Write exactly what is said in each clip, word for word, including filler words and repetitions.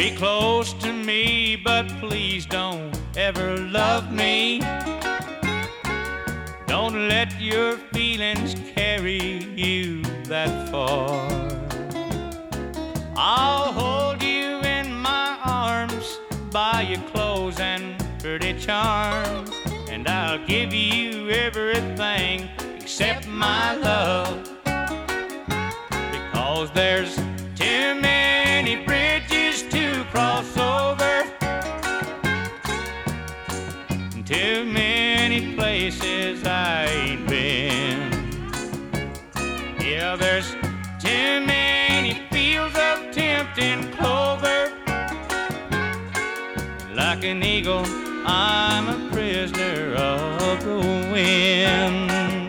Be close to me, but please don't ever love me. Don't let your feelings carry you that far. I'll hold you in my arms, buy you clothes and pretty charms, and I'll give you everything except my love. Because there's too many bridges to cross over, too many places I ain't been. Yeah, there's too many fields of tempting clover. Like an eagle, I'm a prisoner of the wind.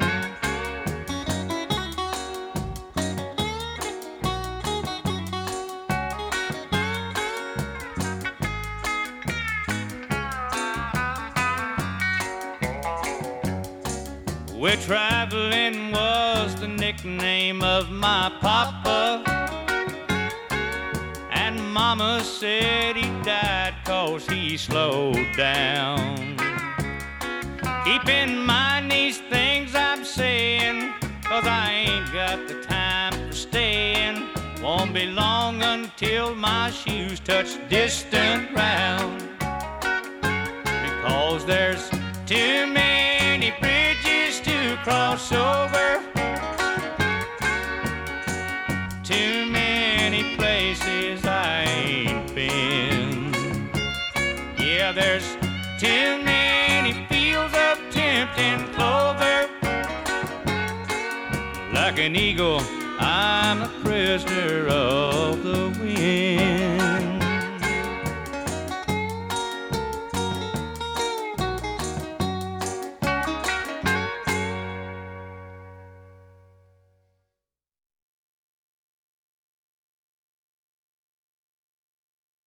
We're traveling was the nickname of my papa, and mama said he died 'cause he slowed down. Keep in mind these things I'm saying, 'cause I ain't got the time for staying. Won't be long until my shoes touch distant ground. Because there's too many bridges to cross over, too many places I ain't been. Yeah, there's too many fields of tempting clover. Like an eagle, I'm a prisoner of the wind.